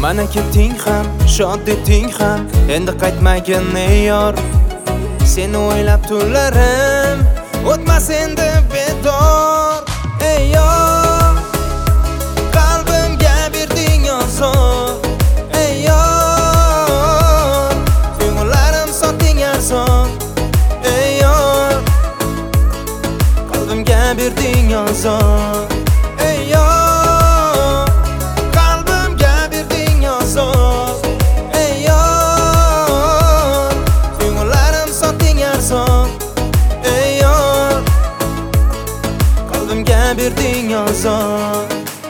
Mana ketding ham, shod eting ham, endi qaytmagin ey yor. Seni o'ylab tunlarim o'tmas endi bedor. Ey yor, qalbimga berding ozor. Ey yor, ko'nglarim sotding arzon. Ey yor, qalbimga berding ozor. Ey yor, qalbimga berding ozor. Ey yor, ko'nglarim sotding arzon. Ey yor, qalbimga berding ozor.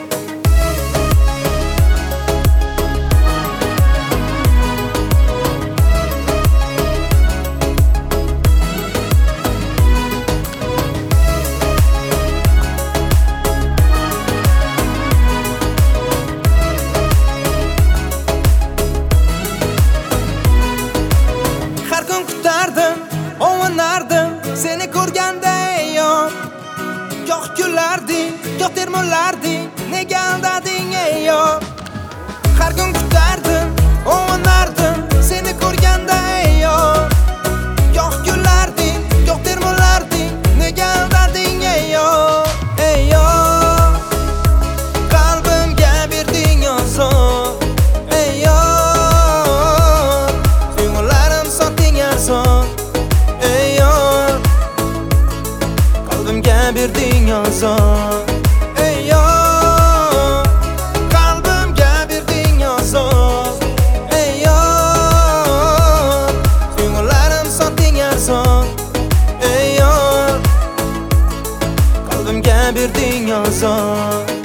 Seni ko'rganda ey yor, goh kularding, goh termularding, nega aldading ey yor. Har kun kutardim, ovunardim, seni ko'rganda ey yor, goh kularding, goh termularding, nega aldading ey yor. Ey yor, qalbimga berding ozor. Ey yor, ko'nglarim sotding arzon. Ey yor, qalbimga berding ozor. Ey yor, qalbimga berding ozor. Ey yor, ko'nglarim sotding arzon. Ey yor, qalbimga berding ozor.